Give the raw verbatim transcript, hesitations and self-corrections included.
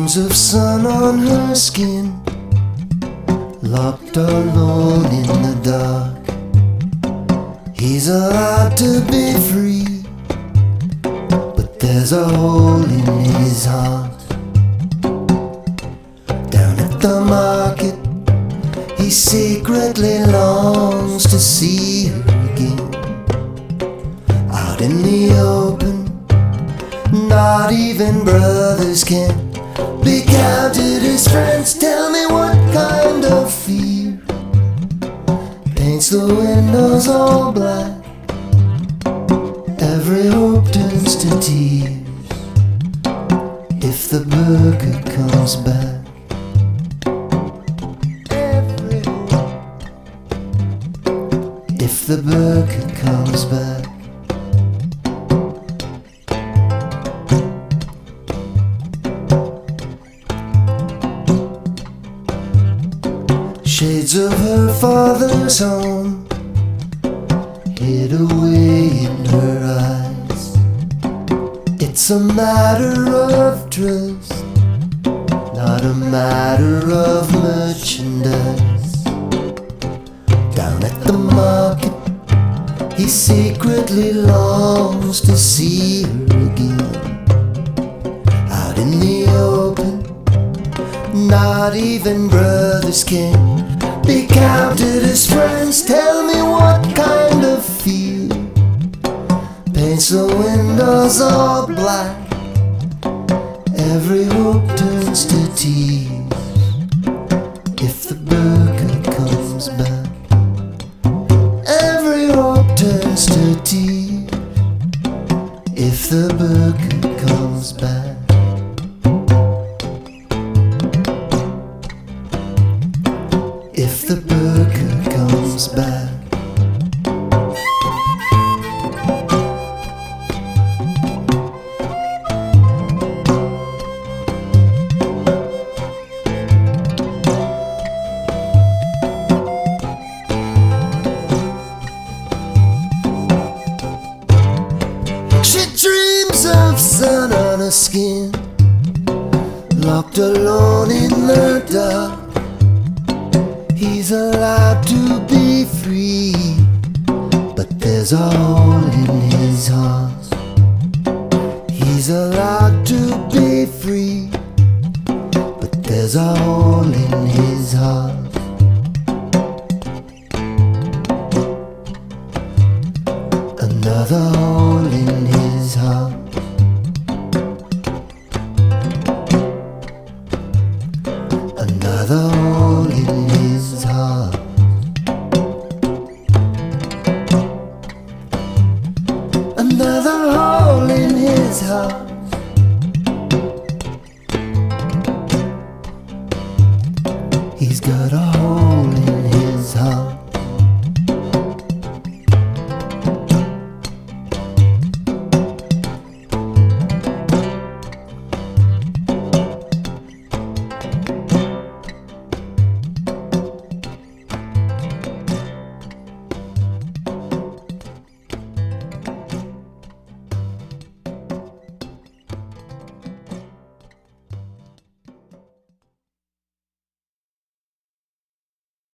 Streams of sun on her skin, locked alone in the dark. He's allowed to be free, but there's a hole in his heart. Down at the market, he secretly longs to see her again. Out in the open, not even brothers can be counted as friends. Tell me what kind of fear paints the windows all black. Every hope turns to tears if the burger comes back. Every hope, if the burger comes back. Shades of her father's home hid away in her eyes. It's a matter of trust, not a matter of merchandise. Down at the market, he secretly longs to see her again. Out in the open, not even brothers can be counted as friends. Tell me what kind of fear paints the windows all black. Every hope turns to tears if the burger comes back. Every hope turns to tears if the burger comes back. If the burger comes back. She dreams of sun on her skin, locked alone in the dark. He's allowed to be free, but there's a hole in his heart. He's allowed to be free, but there's a hole in his heart. Another